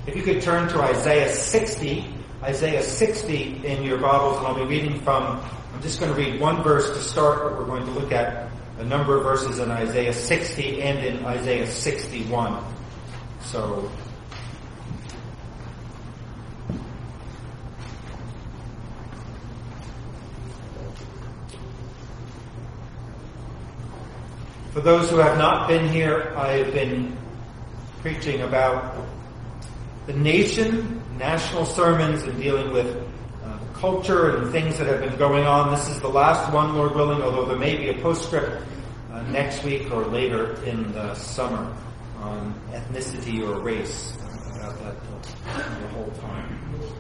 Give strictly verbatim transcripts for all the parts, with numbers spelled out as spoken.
If you could turn to Isaiah sixty, Isaiah sixty in your Bibles, and I'll be reading from, I'm just going to read one verse to start, but we're going to look at a number of verses in Isaiah sixty and in Isaiah sixty-one. So, for those who have not been here, I have been preaching about the nation, national sermons, and dealing with uh, culture and things that have been going on. This is the last one, Lord willing, although there may be a postscript uh, next week or later in the summer on ethnicity or race. About that the whole time.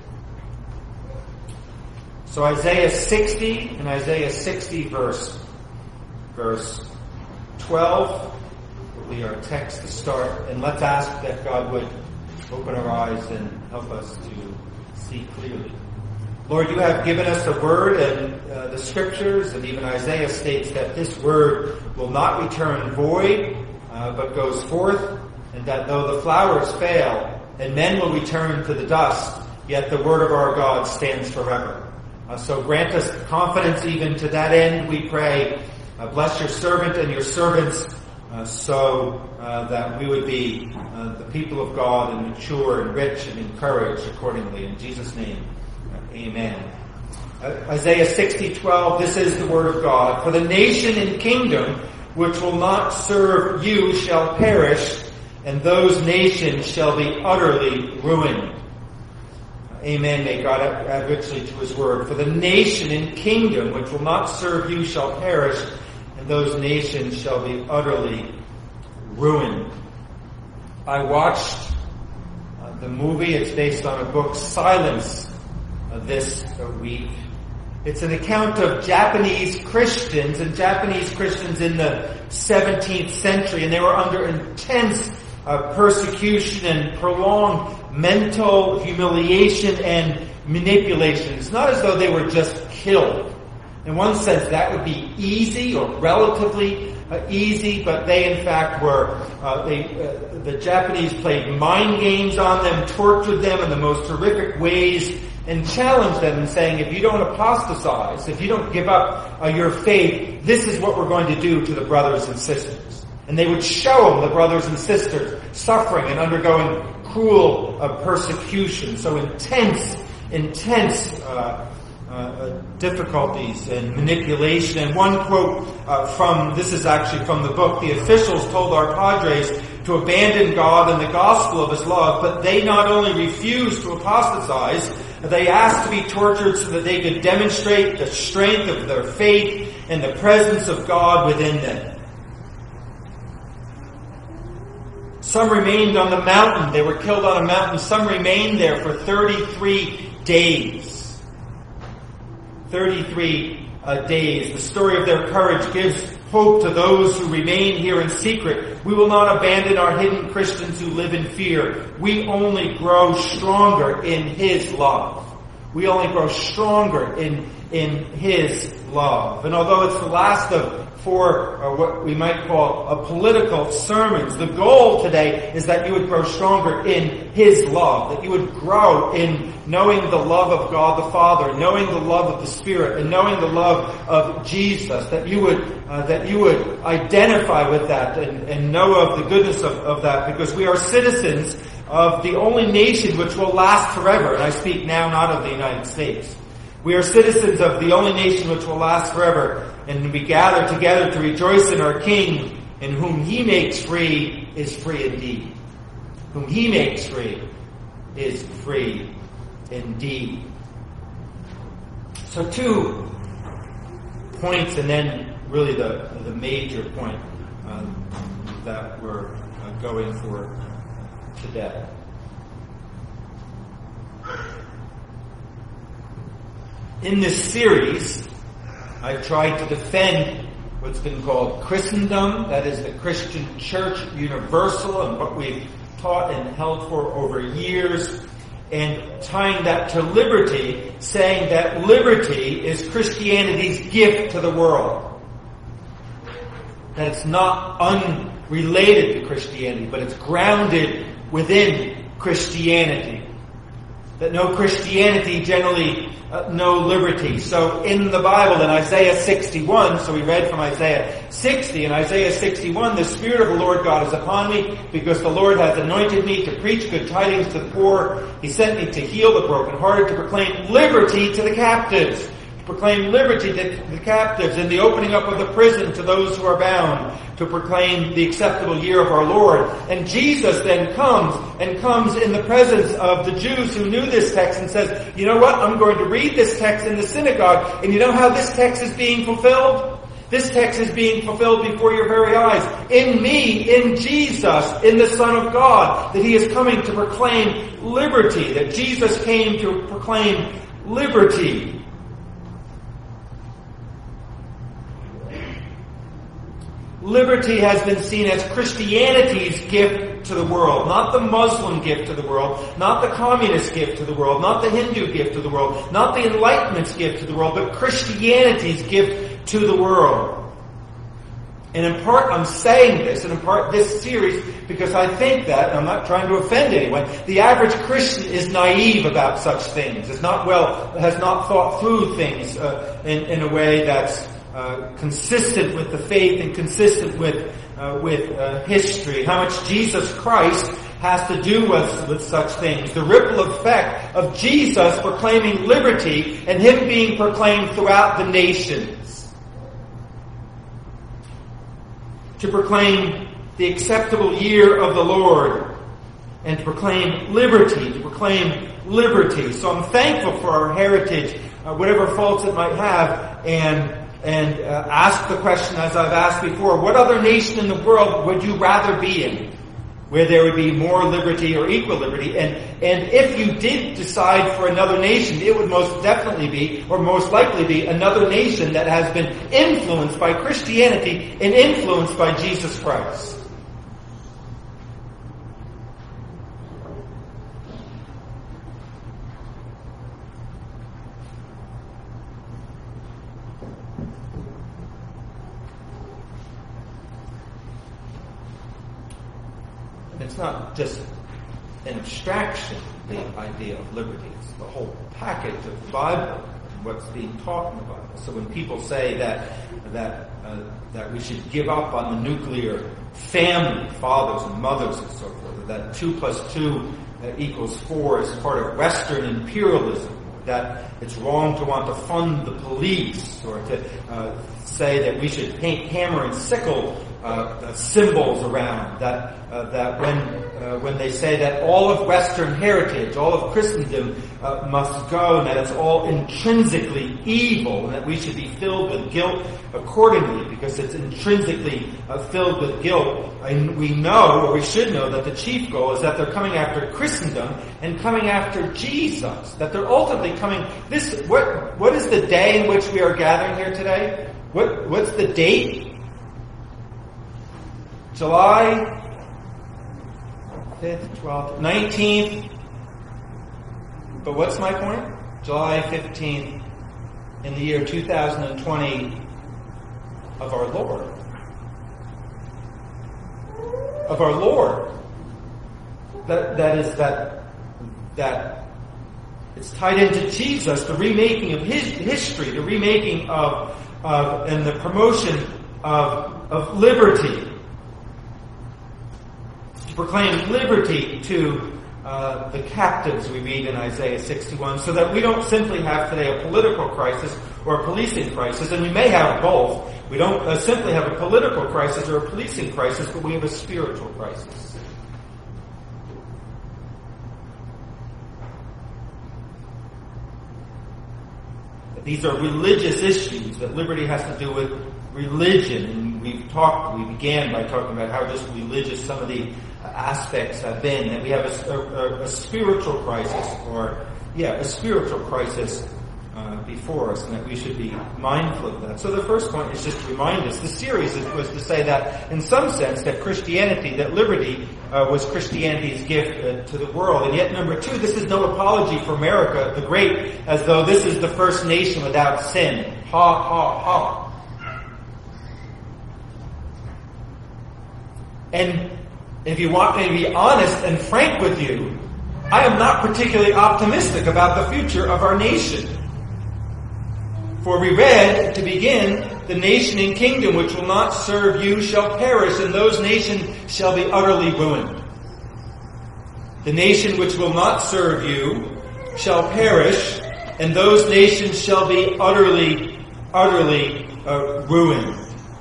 So Isaiah sixty and Isaiah sixty verse verse twelve will be our text to start, and let's ask that God would open our eyes and help us to see clearly. Lord, you have given us a word, and uh, the scriptures, and even Isaiah states that this word will not return void, uh, but goes forth, and that though the flowers fail, and men will return to the dust, yet the word of our God stands forever. Uh, so grant us confidence even to that end, we pray. Uh, bless your servant and your servants, uh, so uh, that we would be uh, the people of God and mature and rich and encouraged accordingly. In Jesus' name, uh, amen. Uh, Isaiah sixty twelve, this is the word of God. For the nation and kingdom which will not serve you shall perish, and those nations shall be utterly ruined. Amen. May God add richly to his word. For the nation and kingdom which will not serve you shall perish, and those nations shall be utterly ruined. I watched uh, the movie. It's based on a book, Silence, uh, this uh, week. It's an account of Japanese Christians, and Japanese Christians in the seventeenth century, and they were under intense uh, persecution and prolonged mental humiliation and manipulation. It's not as though they were just killed. In one sense, that would be easy or relatively uh, easy, but they, in fact, were, uh, they, uh, the Japanese played mind games on them, tortured them in the most horrific ways, and challenged them in saying, if you don't apostatize, if you don't give up uh, your faith, this is what we're going to do to the brothers and sisters. And they would show them, the brothers and sisters, suffering and undergoing cruel uh, persecution, so intense, intense uh Uh, difficulties and manipulation. And one quote uh, from, this is actually from the book, the officials told our padres to abandon God and the gospel of his love, but they not only refused to apostatize, they asked to be tortured so that they could demonstrate the strength of their faith and the presence of God within them. Some remained on the mountain. They were killed on a mountain. Some remained there for thirty-three days. thirty-three uh, days. The story of their courage gives hope to those who remain here in secret. We will not abandon our hidden Christians who live in fear. We only grow stronger in his love. We only grow stronger in, in his love. And although it's the last of four, or what we might call a political sermons, the goal today is that you would grow stronger in his love, that you would grow in knowing the love of God the Father, knowing the love of the Spirit, and knowing the love of Jesus, that you would uh, that you would identify with that and, and know of the goodness of, of that, because we are citizens of the only nation which will last forever. And I speak now not of the United States. We are citizens of the only nation which will last forever, and we gather together to rejoice in our King, and whom he makes free is free indeed. Whom he makes free is free indeed. So two points, and then really the the major point um, that we're uh, going for today. In this series, I've tried to defend what's been called Christendom, that is the Christian Church Universal, and what we've taught and held for over years, and tying that to liberty, saying that liberty is Christianity's gift to the world. That it's not unrelated to Christianity, but it's grounded within Christianity. That no Christianity, generally uh, no liberty. So in the Bible, in Isaiah sixty-one, so we read from Isaiah sixty, in Isaiah sixty-one, the Spirit of the Lord God is upon me, because the Lord hath anointed me to preach good tidings to the poor. He sent me to heal the brokenhearted, to proclaim liberty to the captives, to proclaim liberty to the captives, and the opening up of the prison to those who are bound, to proclaim the acceptable year of our Lord. And Jesus then comes, and comes in the presence of the Jews who knew this text and says, you know what, I'm going to read this text in the synagogue, and you know how this text is being fulfilled? This text is being fulfilled before your very eyes. In me, in Jesus, in the Son of God, that He is coming to proclaim liberty, that Jesus came to proclaim liberty. Liberty has been seen as Christianity's gift to the world, not the Muslim gift to the world, not the communist gift to the world, not the Hindu gift to the world, not the Enlightenment's gift to the world, but Christianity's gift to the world. And in part, I'm saying this, and in part this series, because I think that, and I'm not trying to offend anyone, the average Christian is naive about such things. Is not well, has not thought through things uh, in, in a way that's Uh, consistent with the faith and consistent with uh, with uh, history. How much Jesus Christ has to do with, with such things. The ripple effect of Jesus proclaiming liberty and Him being proclaimed throughout the nations. To proclaim the acceptable year of the Lord and to proclaim liberty, to proclaim liberty. So I'm thankful for our heritage, uh, whatever faults it might have, and And uh, ask the question, as I've asked before, what other nation in the world would you rather be in? Where there would be more liberty or equal liberty? And, and if you did decide for another nation, it would most definitely be, or most likely be, another nation that has been influenced by Christianity and influenced by Jesus Christ. It's not just an abstraction, the idea of liberty. It's the whole package of the Bible, what's being taught in the Bible. So when people say that that uh, that we should give up on the nuclear family, fathers and mothers and so forth, that two plus two uh, equals four is part of Western imperialism, that it's wrong to want to fund the police, or to uh, say that we should paint hammer and sickle uh, symbols around, that uh, that when uh, when they say that all of Western heritage, all of Christendom uh, must go, and that it's all intrinsically evil, and that we should be filled with guilt accordingly, because it's intrinsically uh, filled with guilt. And we know, or we should know, that the chief goal is that they're coming after Christendom and coming after Jesus. That they're ultimately coming. This what what is the day in which we are gathering here today? What what's the date? July fifth, twelfth, nineteenth. But what's my point? July fifteenth in the year two thousand twenty of our Lord. Of our Lord. That that is that that it's tied into Jesus, the remaking of His history, the remaking of of and the promotion of of liberty. To proclaim liberty to uh, the captives, we read in Isaiah sixty-one, so that we don't simply have today a political crisis or a policing crisis, and we may have both. We don't uh, simply have a political crisis or a policing crisis, but we have a spiritual crisis. These are religious issues, that liberty has to do with religion, and we've talked, we began by talking about how just religious some of the aspects have been, that we have a, a, a spiritual crisis, or, yeah, a spiritual crisis uh, before us, and that we should be mindful of that. So the first point is just to remind us, the series was to say that, in some sense, that Christianity, that liberty uh, was Christianity's gift uh, to the world. And yet, number two, this is no apology for America the Great, as though this is the first nation without sin. Ha, ha, ha. And if you want me to be honest and frank with you, I am not particularly optimistic about the future of our nation. For we read, to begin, the nation and kingdom which will not serve you shall perish, and those nations shall be utterly ruined. The nation which will not serve you shall perish, and those nations shall be utterly, utterly uh, ruined.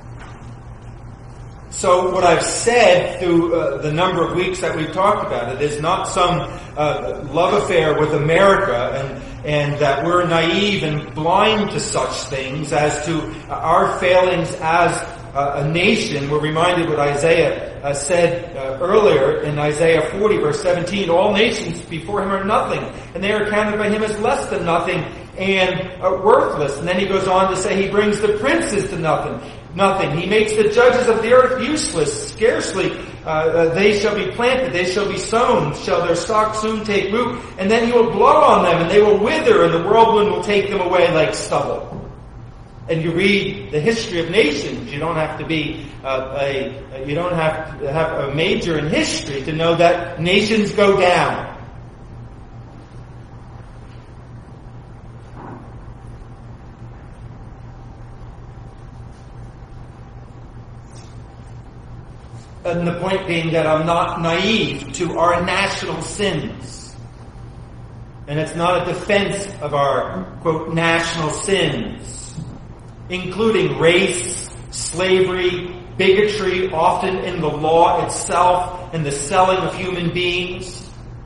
So what I've said through uh, the number of weeks that we've talked about it is not some uh, love affair with America and and that we're naive and blind to such things as to our failings as uh, a nation. We're reminded what Isaiah uh, said uh, earlier in Isaiah forty verse seventeen, all nations before him are nothing, and they are counted by him as less than nothing and uh, worthless. And then he goes on to say he brings the princes to nothing. Nothing. He makes the judges of the earth useless. Scarcely uh, uh, they shall be planted, they shall be sown, shall their stock soon take root, and then he will blow on them, and they will wither, and the whirlwind will take them away like stubble. And you read the history of nations. You don't have to be uh, a you don't have to have a major in history to know that nations go down. And the point being that I'm not naive to our national sins. And it's not a defense of our, quote, national sins, including race, slavery, bigotry, often in the law itself, and the selling of human beings.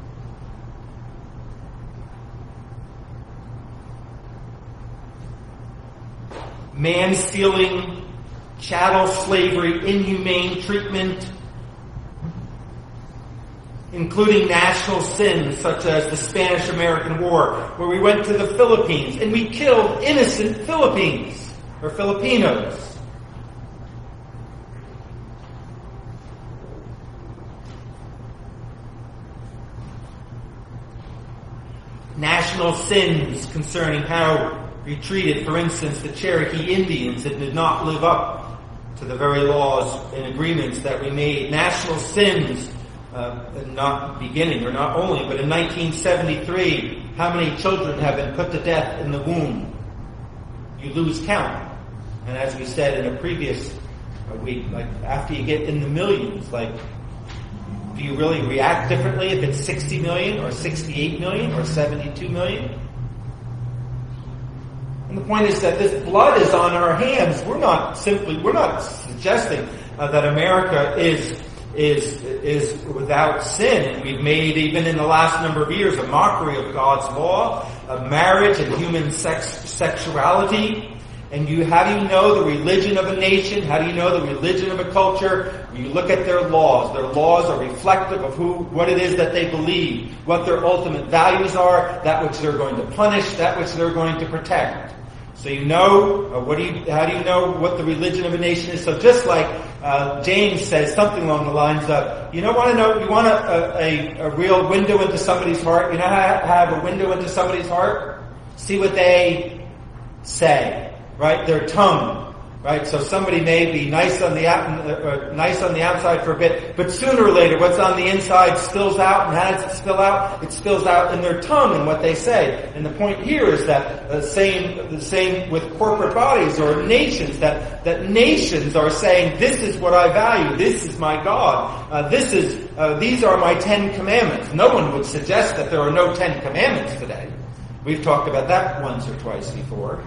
Man-stealing, chattel slavery, inhumane treatment, including national sins such as the Spanish-American War, where we went to the Philippines and we killed innocent Philippines or Filipinos. National sins concerning how we treated, for instance, the Cherokee Indians that did not live up to the very laws and agreements that we made. National sins, uh, not beginning, or not only, but in nineteen seventy-three, how many children have been put to death in the womb? You lose count. And as we said in a previous week, like after you get in the millions, like, do you really react differently if it's sixty million or sixty-eight million or seventy-two million? And the point is that this blood is on our hands. We're not simply, we're not suggesting uh, that America is is is without sin. And we've made, even in the last number of years, a mockery of God's law, of marriage and human sex, sexuality. And you, how do you know the religion of a nation? How do you know the religion of a culture? You look at their laws. Their laws are reflective of who, what it is that they believe, what their ultimate values are, that which they're going to punish, that which they're going to protect. So you know, uh, what do you, how do you know what the religion of a nation is? So just like uh, James says something along the lines of, you don't want to know, you want a, a, a real window into somebody's heart. You know how to have a window into somebody's heart? See what they say, right? Their tongue. Right, so somebody may be nice on the out, uh, nice on the outside for a bit, but sooner or later, what's on the inside spills out, and how does it spill out? It spills out in their tongue and what they say. And the point here is that the same, the same with corporate bodies or nations. That that nations are saying, "This is what I value. This is my God. Uh, this is uh, these are my Ten Commandments." No one would suggest that there are no Ten Commandments today. We've talked about that once or twice before.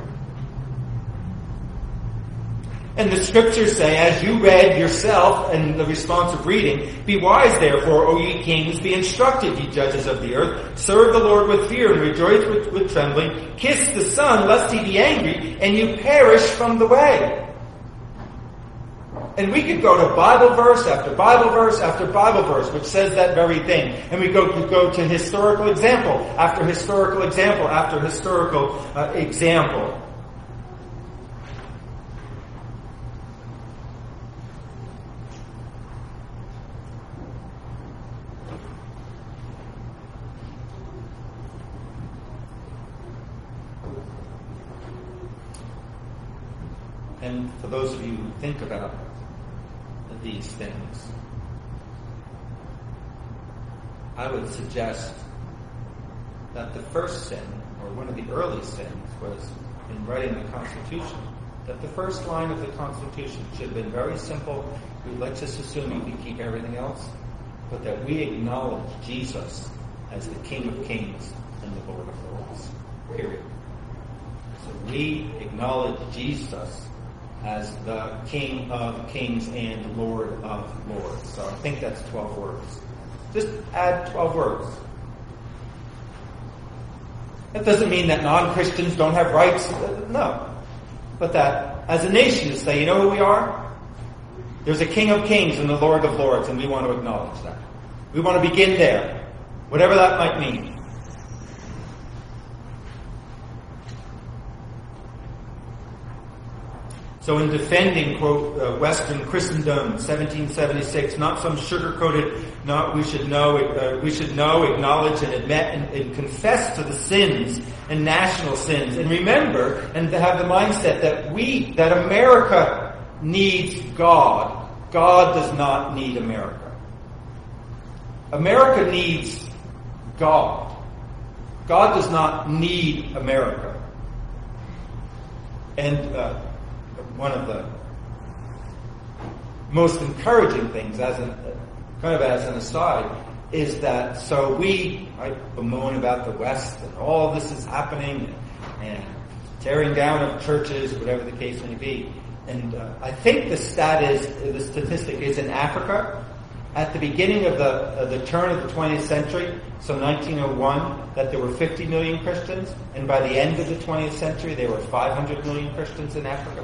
And the scriptures say, as you read yourself in the responsive reading, "Be wise therefore, O ye kings, be instructed, ye judges of the earth. Serve the Lord with fear and rejoice with, with trembling. Kiss the Son, lest he be angry, and you perish from the way." And we could go to Bible verse after Bible verse after Bible verse, which says that very thing. And we go to, go to historical example after historical example after historical uh, example. And for those of you who think about these things, I would suggest that the first sin, or one of the early sins, was in writing the Constitution, that the first line of the Constitution should have been very simple. We, let's just assume you can keep everything else, but that we acknowledge Jesus as the King of Kings and the Lord of Lords. Period. So we acknowledge Jesus as the King of Kings and Lord of Lords. So I think that's twelve words. Just add twelve words. That doesn't mean that non-Christians don't have rights. No. But that as a nation to say, you know who we are? There's a King of Kings and the Lord of Lords, and we want to acknowledge that. We want to begin there, whatever that might mean. So in defending, quote, uh, Western Christendom, seventeen seventy-six, not some sugar-coated, not we should know, uh, we should know, acknowledge, and admit, and, and confess to the sins and national sins. And remember, and to have the mindset that we, that America needs God. God does not need America. America needs God. God does not need America. And, uh, one of the most encouraging things, as an, kind of as an aside, is that so we I bemoan about the West and all this is happening and tearing down of churches, whatever the case may be. And uh, I think the stat is, the statistic is in Africa, at the beginning of the uh, the turn of the twentieth century, so nineteen oh one, that there were fifty million Christians, and by the end of the twentieth century, there were five hundred million Christians in Africa.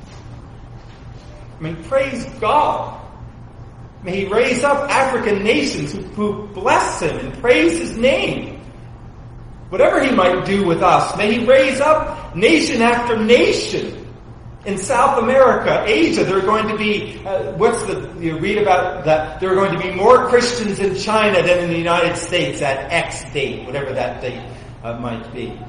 I mean, praise God. May He raise up African nations who, who bless Him and praise His name. Whatever He might do with us, may He raise up nation after nation. In South America, Asia, there are going to be, uh, what's the, you read about that, there are going to be more Christians in China than in the United States at X date, whatever that date uh, might be.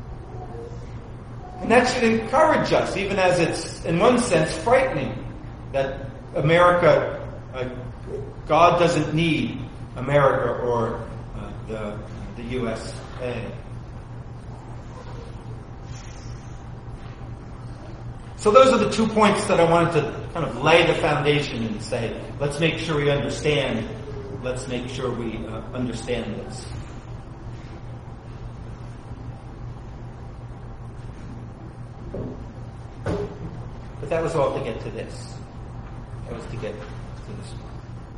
And that should encourage us, even as it's, in one sense, frightening. That America, uh, God doesn't need America or uh, the, the U S A. So those are the two points that I wanted to kind of lay the foundation and say, let's make sure we understand, let's make sure we uh, understand this. But that was all to get to this. That was to get to this one.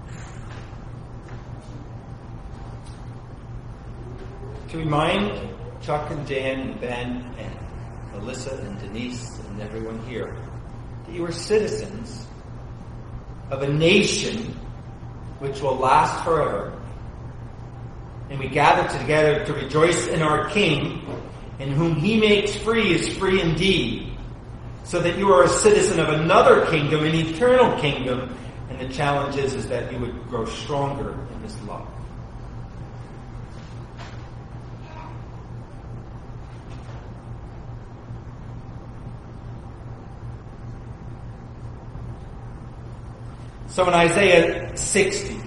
To remind Chuck and Jan and Ben and Melissa and Denise and everyone here that you are citizens of a nation which will last forever. And we gather together to rejoice in our King, and whom He makes free is free indeed. So that you are a citizen of another kingdom, an eternal kingdom, and the challenge is, is that you would grow stronger in this love. So in Isaiah sixty,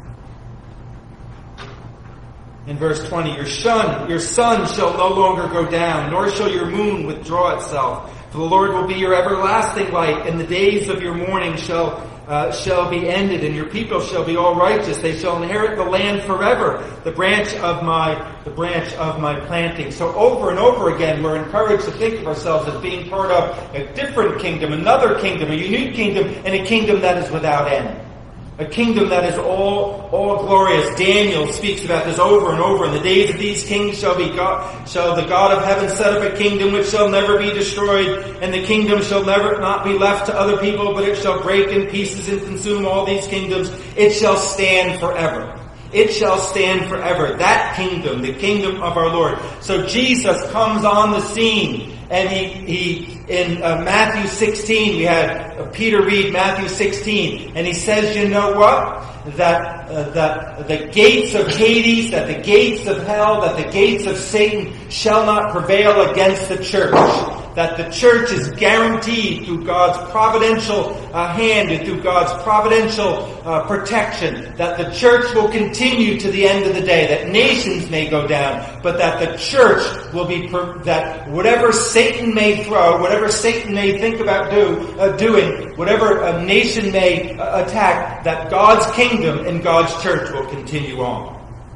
in verse twenty, your sun, your sun shall no longer go down, nor shall your moon withdraw itself. For the Lord will be your everlasting light, and the days of your mourning shall uh, shall be ended, and your people shall be all righteous. They shall inherit the land forever, the branch of my the branch of my planting. So over and over again, we're encouraged to think of ourselves as being part of a different kingdom, another kingdom, a unique kingdom, and a kingdom that is without end. A kingdom that is all, all glorious. Daniel speaks about this over and over. In the days of these kings shall be God, shall the God of heaven set up a kingdom which shall never be destroyed, and the kingdom shall never not be left to other people, but it shall break in pieces and consume all these kingdoms. It shall stand forever. It shall stand forever. That kingdom, the kingdom of our Lord. So Jesus comes on the scene. And he, he in uh, Matthew sixteen, we had uh, Peter read Matthew sixteen, and he says, you know what? That, uh, that the gates of Hades, that the gates of hell, that the gates of Satan shall not prevail against the church. that the church is guaranteed through God's providential uh, hand and through God's providential uh, protection, that the church will continue to the end of the day, that nations may go down, but that the church will be, per- that whatever Satan may throw, whatever Satan may think about do, uh, doing, whatever a nation may uh, attack, that God's kingdom and God's church will continue on.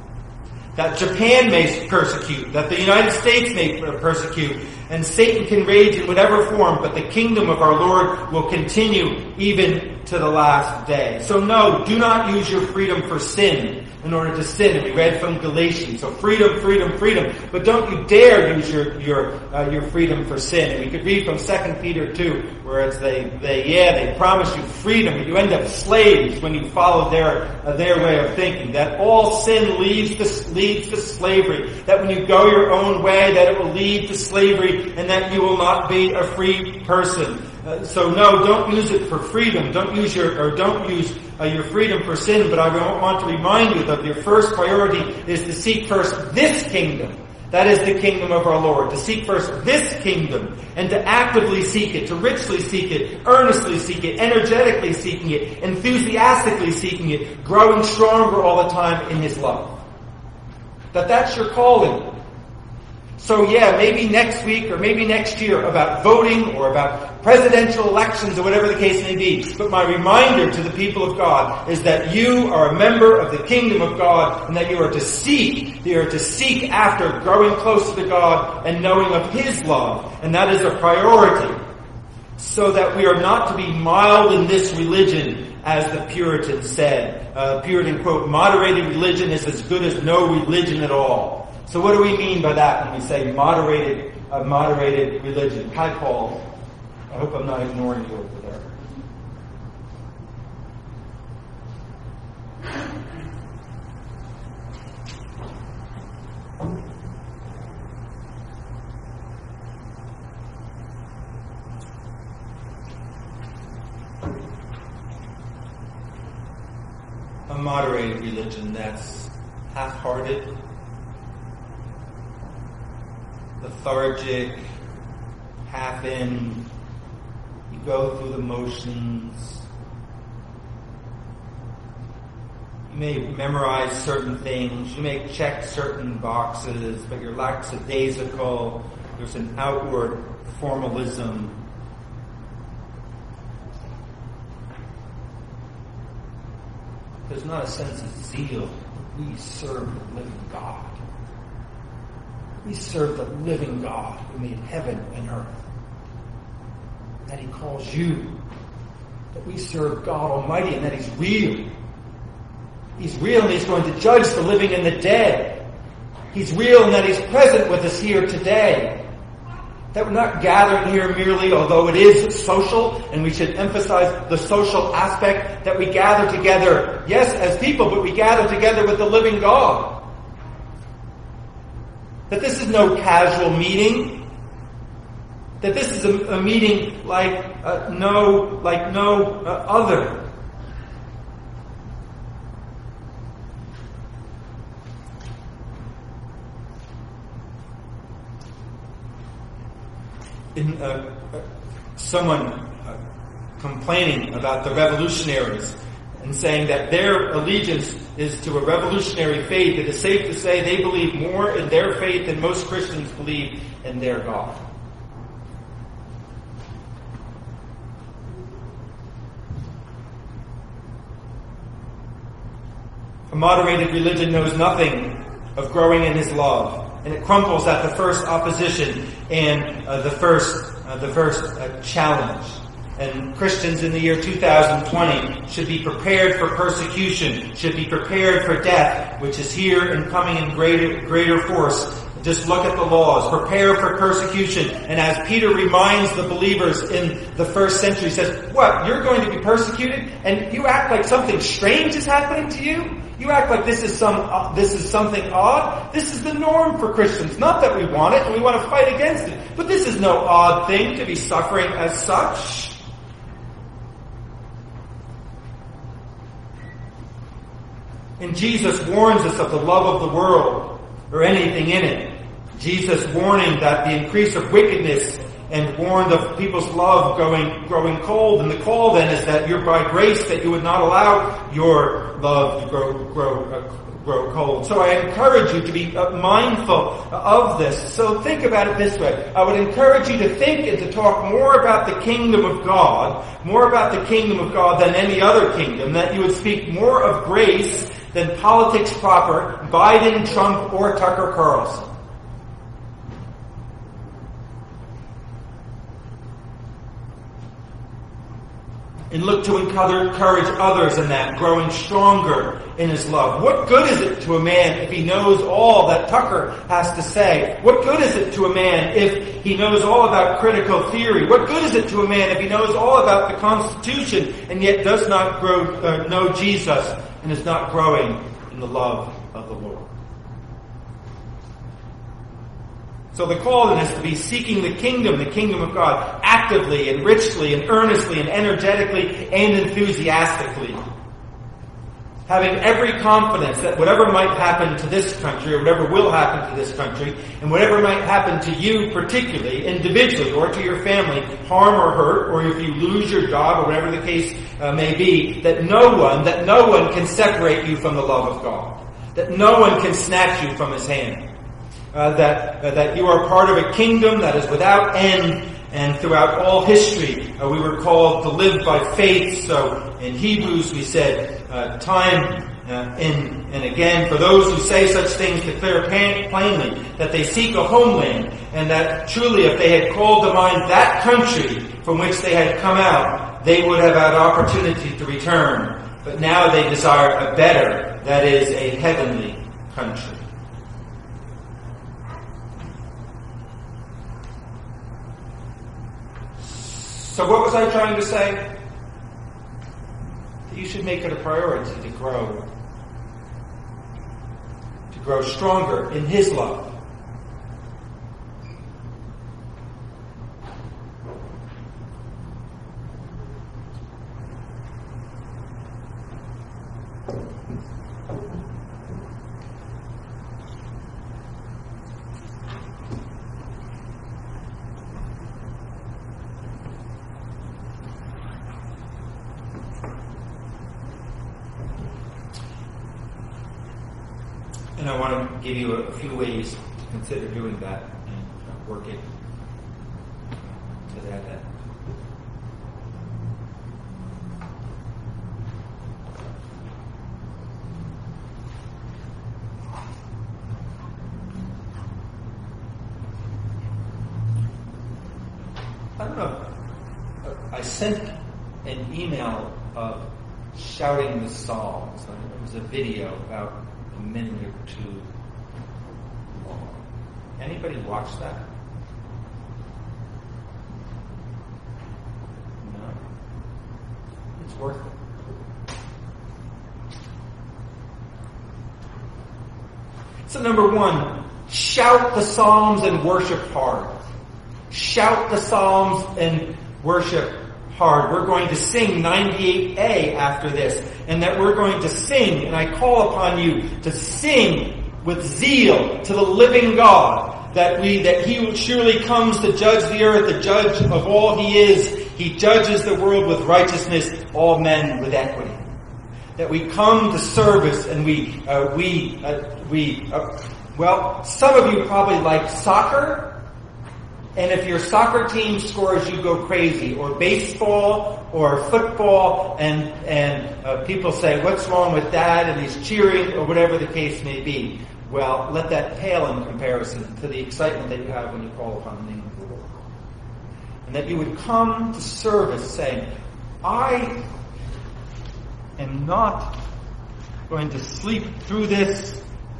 That Japan may persecute, that the United States may persecute, and Satan can rage in whatever form, but the kingdom of our Lord will continue even to the last day. So no, do not use your freedom for sin in order to sin. And we read from Galatians. So freedom, freedom, freedom. But don't you dare use your your uh, your freedom for sin. And we could read from Second Peter two, where it's they they yeah they promise you freedom, but you end up slaves when you follow their uh, their way of thinking. That all sin leads to leads to slavery. That when you go your own way, that it will lead to slavery, and that you will not be a free person. Uh, so no, don't use it for freedom. Don't use your, or don't use uh, your freedom for sin. But I want to remind you that your first priority is to seek first this kingdom. That is the kingdom of our Lord. To seek first this kingdom and to actively seek it, to richly seek it, earnestly seek it, energetically seeking it, enthusiastically seeking it, growing stronger all the time in His love. That that's your calling. So yeah, maybe next week or maybe next year about voting or about presidential elections or whatever the case may be. But my reminder to the people of God is that you are a member of the kingdom of God and that you are to seek, you are to seek after growing closer to God and knowing of His love. And that is a priority. So that we are not to be mild in this religion, as the Puritans said. Uh, Puritan quote, moderated religion is as good as no religion at all. So what do we mean by that when we say moderated, uh, moderated religion? Hi, Paul. I hope I'm not ignoring you over there. A moderated religion that's half-hearted, lethargic, half in, you go through the motions. You may memorize certain things, you may check certain boxes, but you're lackadaisical, there's an outward formalism. There's not a sense of zeal. We serve the living God. We serve the living God who made heaven and earth. That He calls you. That we serve God Almighty and that He's real. He's real and He's going to judge the living and the dead. He's real and that He's present with us here today. That we're not gathering here merely, although it is social, and we should emphasize the social aspect, that we gather together, yes, as people, but we gather together with the living God. That this is no casual meeting. That this is a, a meeting like uh, no, like no uh, other. In, uh, uh, someone uh, complaining about the revolutionaries and saying that their allegiance is to a revolutionary faith, it is safe to say they believe more in their faith than most Christians believe in their God. A moderated religion knows nothing of growing in His love. And it crumbles at the first opposition and uh, the first uh, the first uh, challenge. And Christians in the year two thousand twenty should be prepared for persecution, should be prepared for death, which is here and coming in greater greater force. Just look at the laws. Prepare for persecution. And as Peter reminds the believers in the first century, he says, what, you're going to be persecuted? And you act like something strange is happening to you? You act like this is some uh, this is something odd? This is the norm for Christians. Not that we want it and we want to fight against it. But this is no odd thing to be suffering as such. And Jesus warns us of the love of the world or anything in it. Jesus warning that the increase of wickedness and warned of people's love growing, growing cold. And the call then is that you're by grace that you would not allow your love to grow, grow, uh, grow cold. So I encourage you to be uh, mindful of this. So think about it this way. I would encourage you to think and to talk more about the kingdom of God, more about the kingdom of God than any other kingdom, that you would speak more of grace than politics proper, Biden, Trump, or Tucker Carlson. And look to encourage others in that, growing stronger in his love. What good is it to a man if he knows all that Tucker has to say? What good is it to a man if he knows all about critical theory? What good is it to a man if he knows all about the Constitution and yet does not grow, uh, know Jesus and is not growing in the love of the Lord? So the call then is to be seeking the kingdom, the kingdom of God, actively and richly and earnestly and energetically and enthusiastically. Having every confidence that whatever might happen to this country or whatever will happen to this country and whatever might happen to you particularly, individually or to your family, harm or hurt, or if you lose your job or whatever the case uh, may be, that no one, that no one can separate you from the love of God. That no one can snatch you from his hand. Uh, that uh, that you are part of a kingdom that is without end, and throughout all history uh, we were called to live by faith. So in Hebrews we said uh, time uh, in and again, for those who say such things declare plainly that they seek a homeland, and that truly if they had called to mind that country from which they had come out, they would have had opportunity to return. But now they desire a better, that is, a heavenly country. So what was I trying to say? That you should make it a priority to grow. To grow stronger in his love. And I want to give you a few ways to consider doing that and working to that end. I don't know. I sent an email of shouting the Psalms. It was a video about a minute or two long. Anybody watch that? No? It's worth it. So number one, shout the Psalms and worship hard. Shout the Psalms and worship hard. We're going to sing ninety-eight A after this, and that we're going to sing, and I call upon you to sing with zeal to the living God, that we, that he surely comes to judge the earth, the judge of all he is. He judges the world with righteousness, all men with equity. That we come to service, and we, uh, we, uh, we, uh, well, some of you probably like soccer. And if your soccer team scores, you go crazy. Or baseball, or football, and and uh, people say, what's wrong with that? And he's cheering, or whatever the case may be. Well, let that pale in comparison to the excitement that you have when you call upon the name of the Lord. And that you would come to service saying, I am not going to sleep through this.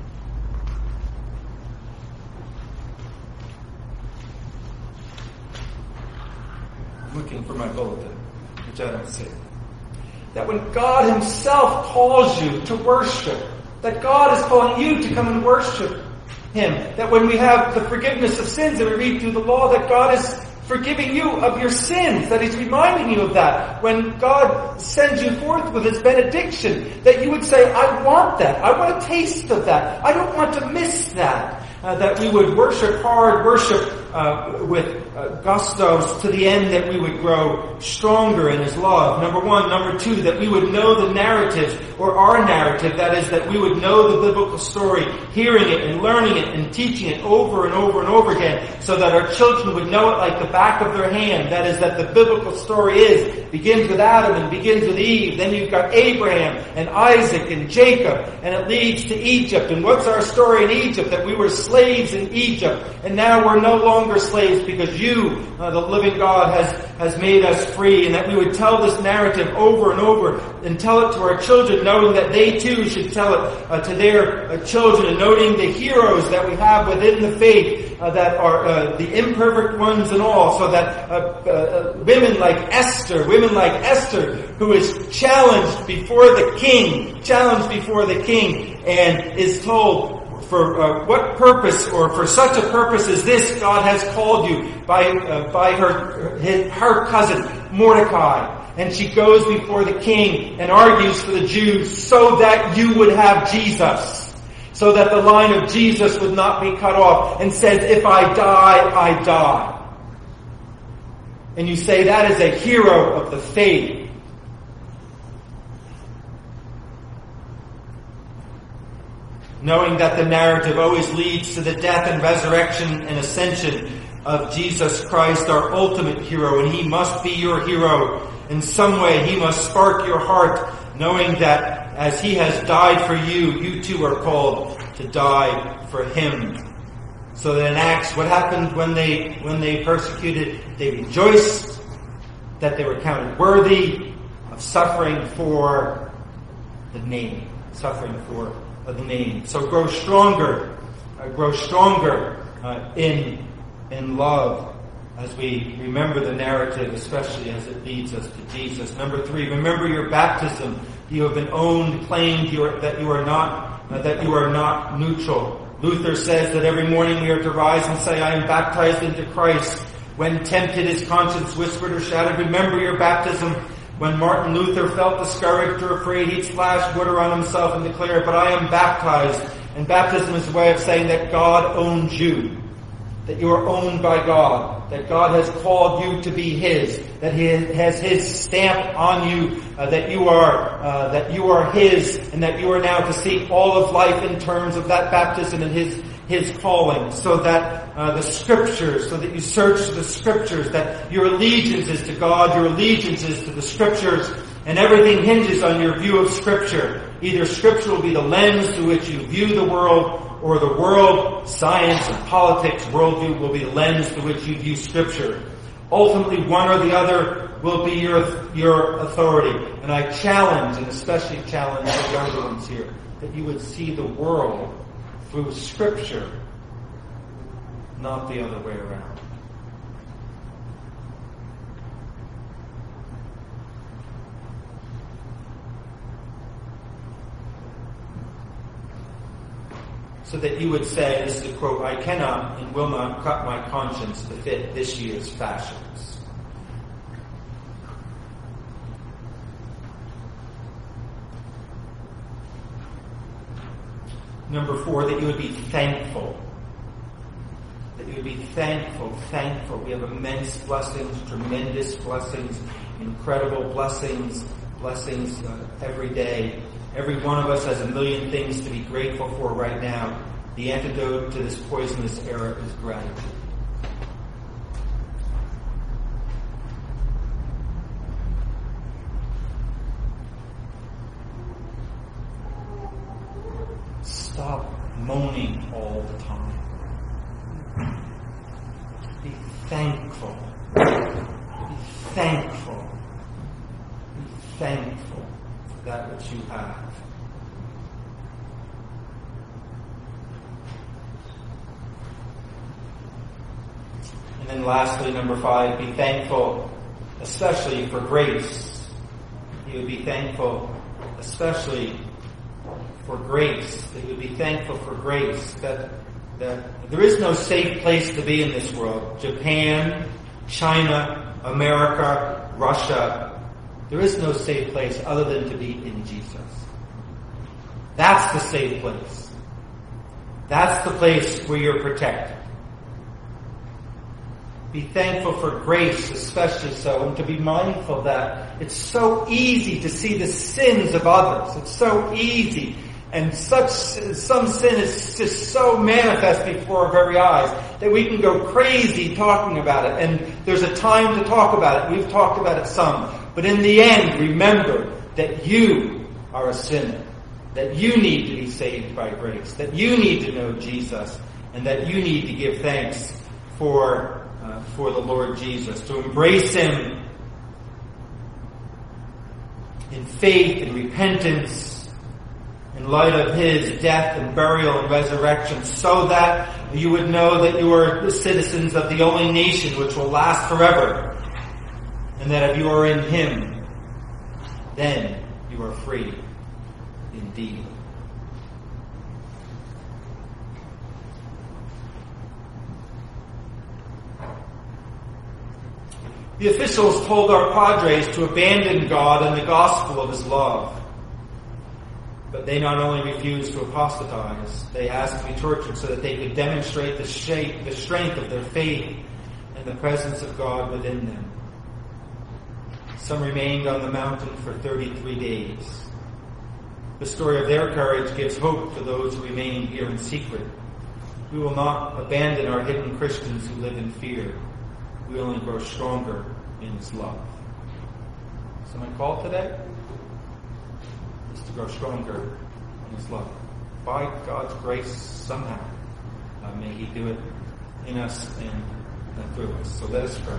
Looking for my bulletin, which I don't see. That when God himself calls you to worship, that God is calling you to come and worship him. That when we have the forgiveness of sins and we read through the law, that God is forgiving you of your sins, that he's reminding you of that. When God sends you forth with his benediction, that you would say, I want that. I want a taste of that. I don't want to miss that. Uh, that we would worship hard, worship uh, with uh, gustos to the end that we would grow stronger in His love. Number one. Number two, that we would know the narrative, or our narrative, that is, that we would know the biblical story, hearing it and learning it and teaching it over and over and over again, so that our children would know it like the back of their hand. That is, that the biblical story is, begins with Adam and begins with Eve. Then you've got Abraham and Isaac and Jacob, and it leads to Egypt. And what's our story in Egypt? That we were slaves in Egypt, and now we're no longer slaves because you, uh, the living God, has, has made us free. And that we would tell this narrative over and over and tell it to our children, knowing that they too should tell it uh, to their uh, children, and noting the heroes that we have within the faith uh, that are uh, the imperfect ones and all, so that uh, uh, women like Esther, women like Esther, who is challenged before the king, challenged before the king, and is told, for uh, what purpose, or for such a purpose as this, God has called you, by uh, by her his, her cousin Mordecai. And she goes before the king and argues for the Jews so that you would have Jesus, so that the line of Jesus would not be cut off, and says, if I die, I die. And you say that is a hero of the faith. Knowing that the narrative always leads to the death and resurrection and ascension of Jesus Christ, our ultimate hero, and He must be your hero. In some way, He must spark your heart, knowing that as He has died for you, you too are called to die for Him. So that in Acts, what happened when they when they persecuted? They rejoiced that they were counted worthy of suffering for the name, suffering for the name. So grow stronger, uh, grow stronger uh, in in love, as we remember the narrative, especially as it leads us to Jesus. Number three, remember your baptism. You have been owned, claimed you are, that you are not uh, that you are not neutral. Luther says that every morning we are to rise and say, I am baptized into Christ. When tempted, his conscience whispered or shouted, remember your baptism. When Martin Luther felt discouraged or afraid, he'd splash water on himself and declare, but I am baptized. And baptism is a way of saying that God owns you, that you are owned by God, that God has called you to be His, that He has His stamp on you, uh, that you are uh, that you are His, and that you are now to see all of life in terms of that baptism and His His calling, so that uh, the Scriptures, so that you search the Scriptures, that your allegiance is to God, your allegiance is to the Scriptures, and everything hinges on your view of Scripture. Either Scripture will be the lens through which you view the world, or the world, science, and politics worldview will be the lens through which you view Scripture. Ultimately, one or the other will be your your authority. And I challenge, and especially challenge the younger ones here, that you would see the world through Scripture, not the other way around. So that you would say, this is a quote, I cannot and will not cut my conscience to fit this year's fashions. Number four, that you would be thankful. That you would be thankful, thankful. We have immense blessings, tremendous blessings, incredible blessings, blessings uh, every day. Every one of us has a million things to be grateful for right now. The antidote to this poisonous era is gratitude. Stop moaning all the time. Be thankful. Be thankful. Be thankful for that which you have. And then lastly, number five, be thankful especially for grace. You would be thankful especially for grace. That you would be thankful for grace. That that there is no safe place to be in this world. Japan, China, America, Russia. There is no safe place other than to be in Jesus. That's the safe place. That's the place where you're protected. be thankful for grace, especially so, and to be mindful that it's so easy to see the sins of others. It's so easy. And such, some sin is just so manifest before our very eyes that we can go crazy talking about it. And there's a time to talk about it. We've talked about it some. But in the end, remember that you are a sinner. That you need to be saved by grace. That you need to know Jesus. And that you need to give thanks for, uh, for the Lord Jesus. To embrace Him in faith and repentance, in light of His death and burial and resurrection, so that you would know that you are the citizens of the only nation which will last forever, and that if you are in Him, then you are free indeed. The officials told our padres to abandon God and the gospel of His love. But they not only refused to apostatize, they asked to be tortured so that they could demonstrate the, shape, the strength of their faith and the presence of God within them. Some remained on the mountain for thirty-three days. The story of their courage gives hope to those who remain here in secret. We will not abandon our hidden Christians who live in fear. We only grow stronger in His love. So my call today is to grow stronger in His love. By God's grace, somehow, uh, may He do it in us and, and through us. So let us pray.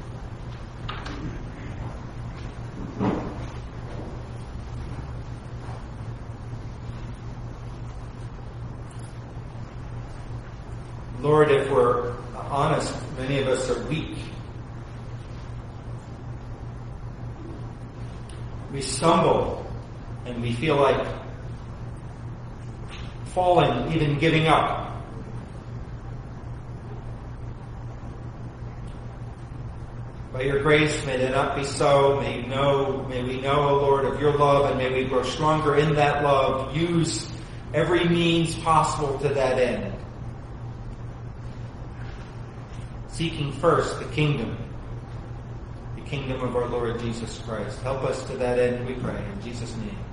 Lord, if we're honest, many of us are weak. We stumble and we feel like falling, even giving up. By your grace, may that not be so. May you know, may we know, O Lord, of your love, and may we grow stronger in that love. Use every means possible to that end. Seeking first the kingdom, the kingdom of our Lord Jesus Christ. Help us to that end, we pray. In Jesus' name.